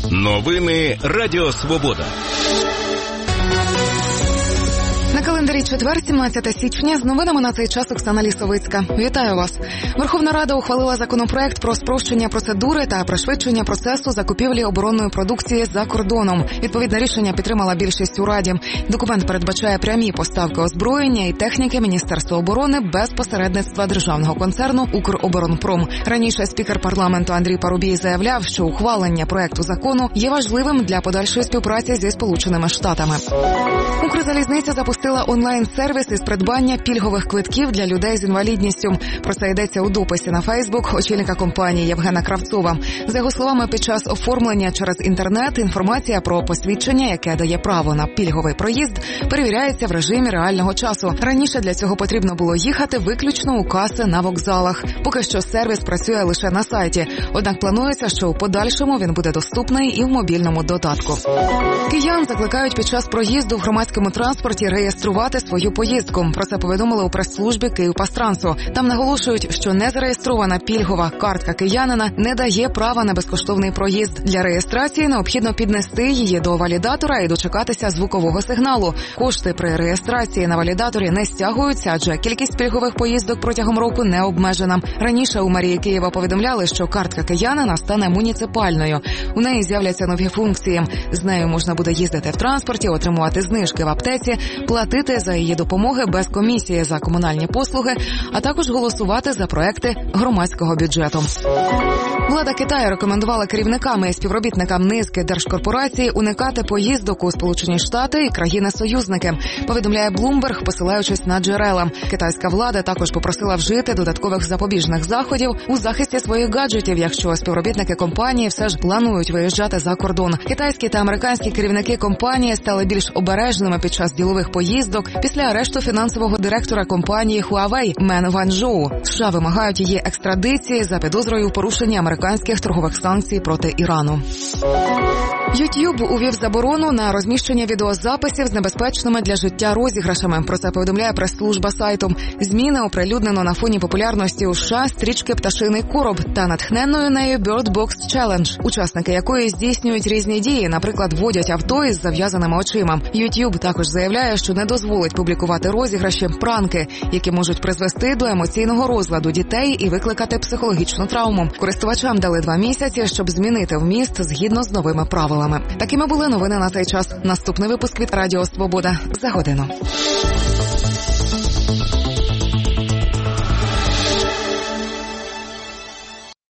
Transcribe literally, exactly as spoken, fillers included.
Новини Радіо Свобода. На календарі четвер, сімнадцяте січня, з новинами на цей час Оксана Лісовицька. Вітаю вас. Верховна Рада ухвалила законопроект про спрощення процедури та пришвидшення процесу закупівлі оборонної продукції за кордоном. Відповідне рішення підтримала більшість у Раді. Документ передбачає прямі поставки озброєння і техніки Міністерства оборони без посередництва державного концерну «Укроборонпром». Раніше спікер парламенту Андрій Парубій заявляв, що ухвалення проекту закону є важливим для подальшої співпраці зі Сполученими Штатами. Укрзалізниця запустила онлайн-сервіс із придбання пільгових квитків для людей з інвалідністю. Про це йдеться у дописі на Фейсбук очільника компанії Євгена Кравцова. За його словами, під час оформлення через інтернет інформація про посвідчення, яке дає право на пільговий проїзд, перевіряється в режимі реального часу. Раніше для цього потрібно було їхати виключно у каси на вокзалах. Поки що сервіс працює лише на сайті. Однак планується, що у подальшому він буде доступний і в мобільному додатку. Киян закликають під час проїзду в громадському транспорті реєструвати свою поїздку. Про це повідомили у прес-службі «Київпастрансу». Там наголошують, що незареєстрована пільгова картка киянина не дає права на безкоштовний проїзд. Для реєстрації необхідно піднести її до валідатора і дочекатися звукового сигналу. Кошти при реєстрації на валідаторі не стягуються, адже кількість пільгових поїздок протягом року не обмежена. Раніше у мерії Києва повідомляли, що картка киянина стане муніципальною. У неї з'являться нові функції. З нею можна буде їздити в транспорті, отримувати знижки в аптеці, платити за її допомоги без комісії за комунальні послуги, а також голосувати за проекти громадського бюджету. Влада Китаю рекомендувала керівникам і співробітникам низки держкорпорацій уникати поїздок у Сполучені Штати і країни-союзники, повідомляє Bloomberg, посилаючись на джерела. Китайська влада також попросила вжити додаткових запобіжних заходів у захисті своїх гаджетів, якщо співробітники компанії все ж планують виїжджати за кордон. Китайські та американські керівники компанії стали більш обережними під час ділових поїздок після арешту фінансового директора компанії Huawei Мен Ванчжоу. США вимагають її екстрадиції за підозрою у порушенні американських торгових санкцій проти Ірану. YouTube увів заборону на розміщення відеозаписів з небезпечними для життя розіграшами. Про це повідомляє прес-служба сайту. Зміни оприлюднено на фоні популярності у США стрічки «Пташиний короб» та натхненною нею Bird Box Challenge, учасники якої здійснюють різні дії, наприклад, водять авто із зав'язаними очима. YouTube також заявляє, що не дозволить публікувати розіграші, пранки, які можуть призвести до емоційного розладу дітей і викликати психологічну травму. Користувачам дали два місяці, щоб змінити вміст згідно з новими правилами. Такими були новини на цей час. Наступний випуск від Радіо Свобода за годину.